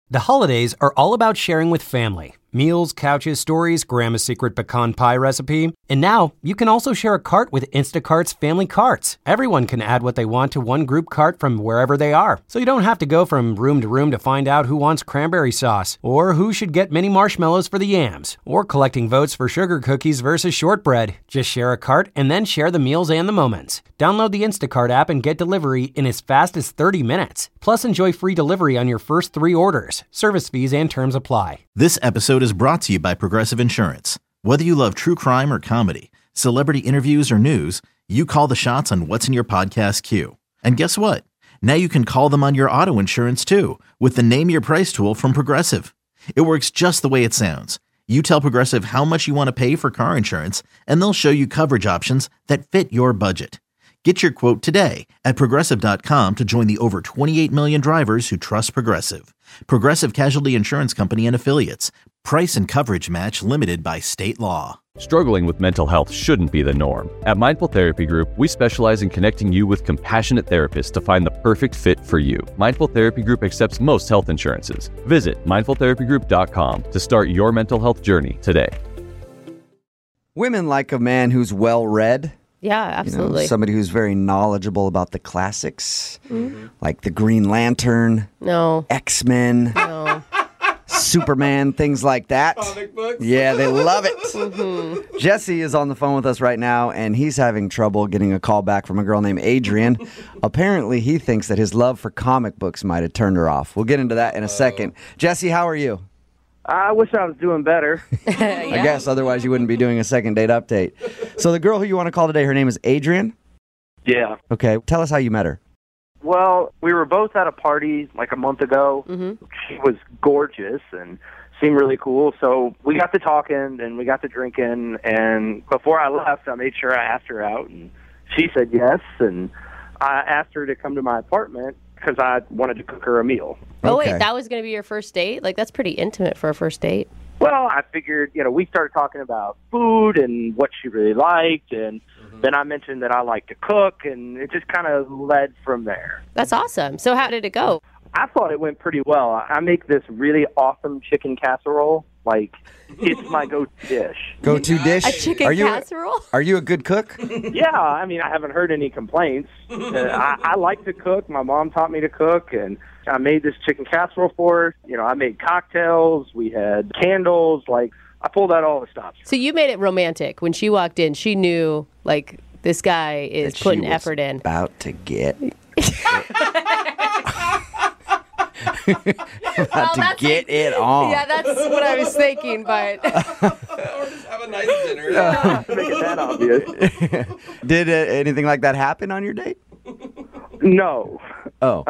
The holidays are all about sharing with family. Meals, couches, stories, Grandma's secret pecan pie recipe. And now, you can also share a cart with Instacart's Family Carts. Everyone can add what they want to one group cart from wherever they are. So you don't have to go from room to find out who wants cranberry sauce, or who should get mini marshmallows for the yams, or collecting votes for sugar cookies versus shortbread. Just share a cart and then share the meals and the moments. Download the Instacart app and get delivery in as fast as 30 minutes. Plus, enjoy free delivery on your first 3 orders. Service fees and terms apply. This episode is brought to you by Progressive Insurance. Whether you love true crime or comedy, celebrity interviews or news, you call the shots on what's in your podcast queue. And guess what? Now you can call them on your auto insurance too with the Name Your Price tool from Progressive. It works just the way it sounds. You tell Progressive how much you want to pay for car insurance, and they'll show you coverage options that fit your budget. Get your quote today at Progressive.com to join the over 28 million drivers who trust Progressive. Progressive Casualty Insurance Company and Affiliates. Price and coverage match limited by state law. Struggling with mental health shouldn't be the norm. At Mindful Therapy Group, we specialize in connecting you with compassionate therapists to find the perfect fit for you. Mindful Therapy Group accepts most health insurances. Visit mindfultherapygroup.com to start your mental health journey today. Women like a man who's well-read. Yeah, absolutely. Somebody who's very knowledgeable about the classics, like the Green Lantern, X-Men, Superman, things like that. Comic books. Yeah, they love it. Jesse is on the phone with us right now, and he's having trouble getting a call back from a girl named Adrian. Apparently, he thinks that his love for comic books might have turned her off. We'll get into that in a second. Jesse, how are you? I wish I was doing better. I guess, otherwise you wouldn't be doing a second date update. So the girl who you want to call today, her name is Adrian? Yeah. Okay, tell us how you met her. Well, we were both at a party like a month ago. She was gorgeous and seemed really cool. So we got to talking and we got to drinking. And before I left, I made sure I asked her out. And she said yes. And I asked her to come to my apartment because I wanted to cook her a meal. Oh, Okay. wait, that was going to be your first date? Like, that's pretty intimate for a first date. Well, I figured, we started talking about food and what she really liked. And then I mentioned that I like to cook. And it just kind of led from there. That's awesome. So how did it go? I thought it went pretty well. I make this really awesome chicken casserole. Like, it's my go-to dish. Go-to dish? A chicken casserole? Are you a good cook? Yeah, I mean, I haven't heard any complaints. I like to cook. My mom taught me to cook, and I made this chicken casserole for her. I made cocktails. We had candles. Like, I pulled out all the stops. So you made it romantic. When she walked in, she knew, like, this guy is That putting she was effort in. About to get it on. Yeah, that's what I was thinking, but... Or just have a nice dinner. Make it that obvious. Did anything like that happen on your date? No. Oh.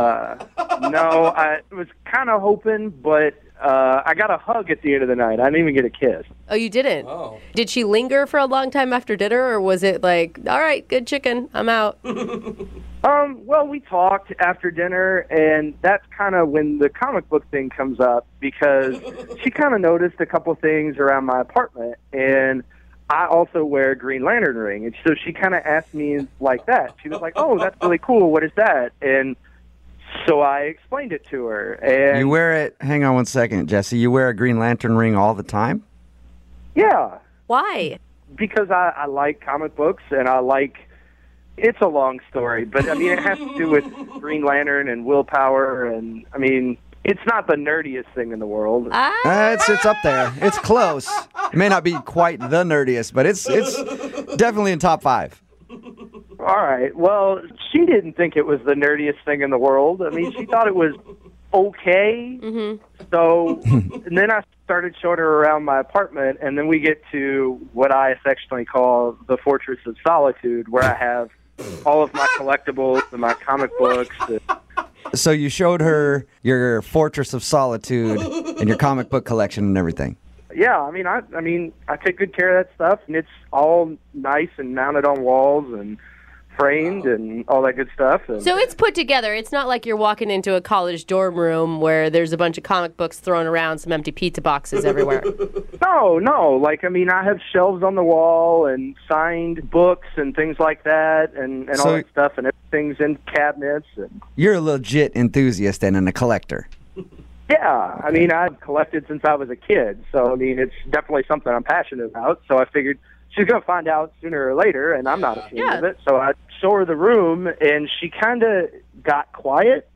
No, I was kind of hoping, but I got a hug at the end of the night. I didn't even get a kiss. Oh, you didn't? Oh. Did she linger for a long time after dinner, or was it like, all right, good chicken, I'm out? Well, we talked after dinner, and that's kind of when the comic book thing comes up, because she kind of noticed a couple things around my apartment, and I also wear a Green Lantern ring, and so she kind of asked me like that. She was like, oh, that's really cool, what is that? And so I explained it to her. And You wear it, hang on one second, Jesse, you wear a Green Lantern ring all the time? Yeah, Why? because I like comic books, and I like... It's a long story, but, I mean, it has to do with Green Lantern and willpower, and, I mean, it's not the nerdiest thing in the world. It's up there. It's close. It may not be quite the nerdiest, but it's definitely in top 5. All right. Well, she didn't think it was the nerdiest thing in the world. I mean, she thought it was okay. So, and then I started showing her around my apartment, and then we get to what I affectionately call the Fortress of Solitude, where I have all of my collectibles and my comic books. So you showed her your Fortress of Solitude and your comic book collection and everything. Yeah, I mean, I take good care of that stuff, and it's all nice and mounted on walls and framed and all that good stuff. And So it's put together. It's not like you're walking into a college dorm room where there's a bunch of comic books thrown around, some empty pizza boxes everywhere. No. Like, I mean, I have shelves on the wall and signed books and things like that and all that stuff, and everything's in cabinets. And You're a legit enthusiast and a collector. Yeah, I mean, I've collected since I was a kid, so I mean, it's definitely something I'm passionate about. So I figured she's going to find out sooner or later, and I'm not ashamed of it. So I show her the room, and she kind of got quiet.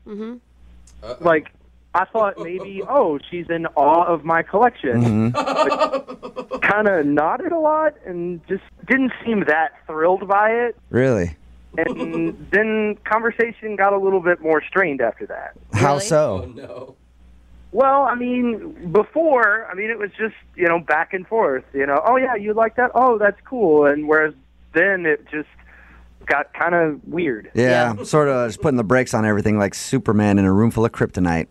Like, I thought maybe, she's in awe of my collection. Kind of nodded a lot and just didn't seem that thrilled by it. Really? And then conversation got a little bit more strained after that. How Really? so? Oh, no. Well, I mean, before, it was just, back and forth, oh, yeah, you like that? Oh, that's cool. And whereas then it just got kind of weird. Yeah, sort of just putting the brakes on everything like Superman in a room full of kryptonite.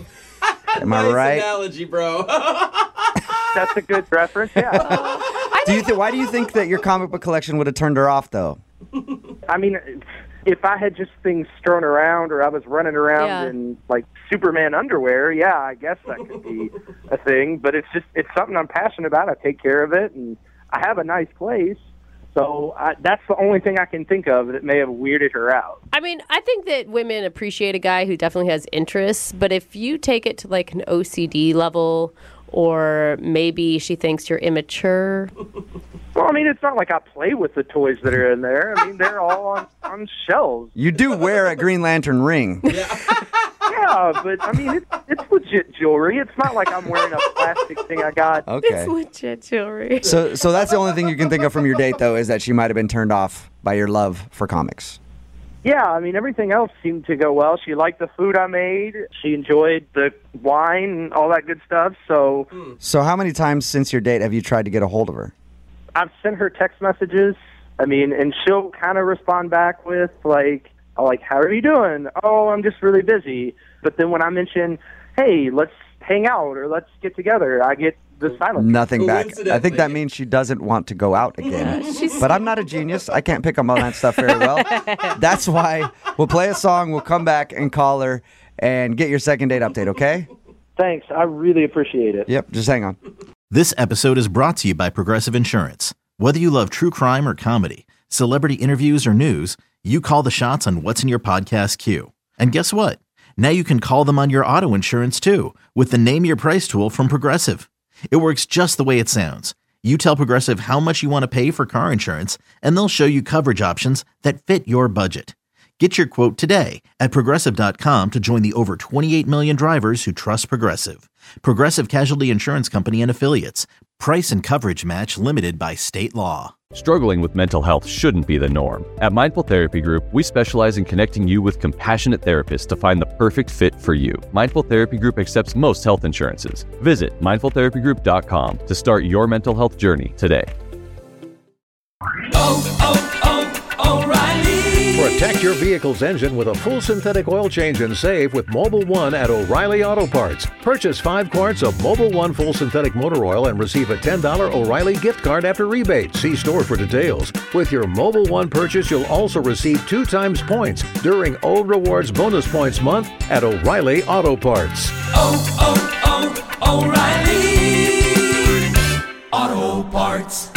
Am I Nice right? analogy, bro. That's a good reference, yeah. Why do you think that your comic book collection would have turned her off, though? I mean, if I had just things strewn around or I was running around in, like, Superman underwear, yeah, I guess that could be a thing. But it's something I'm passionate about. I take care of it, and I have a nice place. So that's the only thing I can think of that may have weirded her out. I mean, I think that women appreciate a guy who definitely has interests, but if you take it to like an OCD level, or maybe she thinks you're immature. Well, I mean, it's not like I play with the toys that are in there. I mean, they're all on shelves. You do wear a Green Lantern ring. Yeah, but I mean, it's legit jewelry. It's not like I'm wearing a plastic thing I got. Okay. It's legit jewelry. So that's the only thing you can think of from your date, though, is that she might have been turned off by your love for comics. Yeah, I mean, everything else seemed to go well. She liked the food I made. She enjoyed the wine and all that good stuff. So how many times since your date have you tried to get a hold of her? I've sent her text messages. I mean, and she'll kind of respond back with, like, how are you doing? Oh, I'm just really busy. But then when I mention, hey, let's hang out or let's get together, I get the silence. Nothing back. I think that Coincidentally. means she doesn't want to go out again. But I'm not a genius. I can't pick up on that stuff very well. That's why we'll play a song, we'll come back and call her and get your second date update, okay? Thanks. I really appreciate it. Yep, just hang on. This episode is brought to you by Progressive Insurance. Whether you love true crime or comedy, celebrity interviews or news, you call the shots on what's in your podcast queue. And guess what? Now you can call them on your auto insurance too with the Name Your Price tool from Progressive. It works just the way it sounds. You tell Progressive how much you want to pay for car insurance, and they'll show you coverage options that fit your budget. Get your quote today at Progressive.com to join the over 28 million drivers who trust Progressive. Progressive Casualty Insurance Company and Affiliates. Price and coverage match limited by state law. Struggling with mental health shouldn't be the norm. At Mindful Therapy Group, we specialize in connecting you with compassionate therapists to find the perfect fit for you. Mindful Therapy Group accepts most health insurances. Visit mindfultherapygroup.com to start your mental health journey today. Protect your vehicle's engine with a full synthetic oil change and save with Mobil 1 at O'Reilly Auto Parts. Purchase 5 quarts of Mobil 1 full synthetic motor oil and receive a $10 O'Reilly gift card after rebate. See store for details. With your Mobil 1 purchase, you'll also receive 2 times points during O Rewards Bonus Points Month at O'Reilly Auto Parts. O'Reilly Auto Parts.